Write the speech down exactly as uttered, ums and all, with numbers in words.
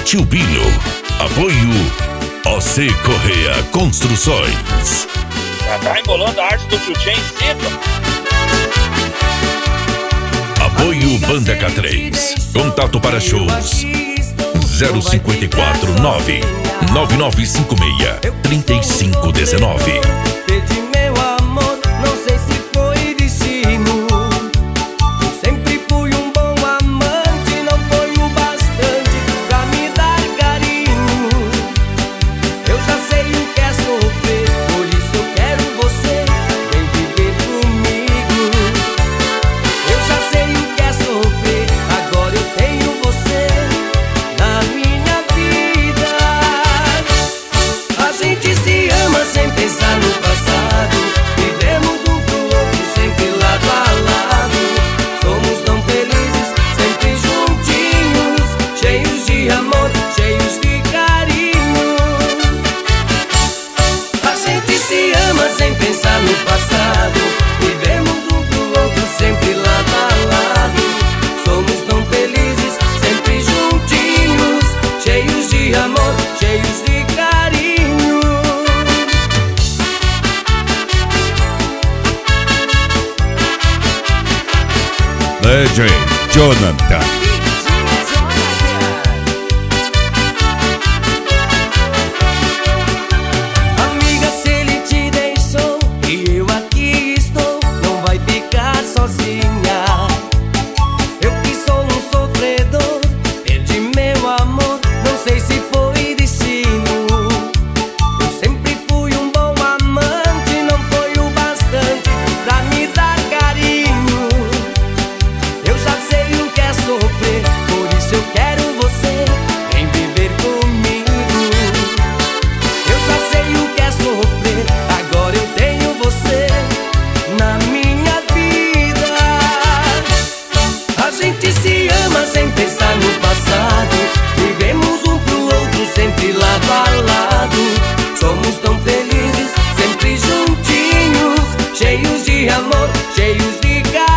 Tio Bino. Apoio O C Correia Construções. Já tá embolando a arte do tio Chen cedo. Apoio Banda K três. Contato para shows zero cinco quatro nove nove nove cinco seis três cinco um nove. Perdi meu amor, não sei se foi destino. Eu sempre fui um bom amante, não foi o bastante pra me dar carinho. Eu já sei o que é sofrer, por isso eu quero você, vem viver comigo. Eu já sei o que é sofrer, agora eu tenho você na minha vida. A gente se ama sem pensar no passado, vivemos um pro outro sempre lado a lado. Somos tão felizes, sempre juntinhos, cheios de amor, cheios de carinho. A gente se ama sem pensar no passado, vivemos um pro outro sempre lado a lado. Somos tão felizes, sempre juntinhos, cheios de amor, cheios de carinho. D J Jonathan. Amiga, se ele te deixou e eu aqui estou, não vai ficar sozinha. Eu que sou um sofredor, perdi meu amor, não sei se foi destino. Eu sempre fui um bom amante, não foi o bastante pra me dar carinho. Eu já sei o que é sofrer, por isso eu quero você, vem viver comigo. Eu já sei o que é sofrer, agora eu tenho você na minha vida. A gente se ama sem pensar no passado, vivemos um pro outro sempre lado a lado. Somos tão felizes, sempre juntinhos, cheios de amor, cheios de carinho.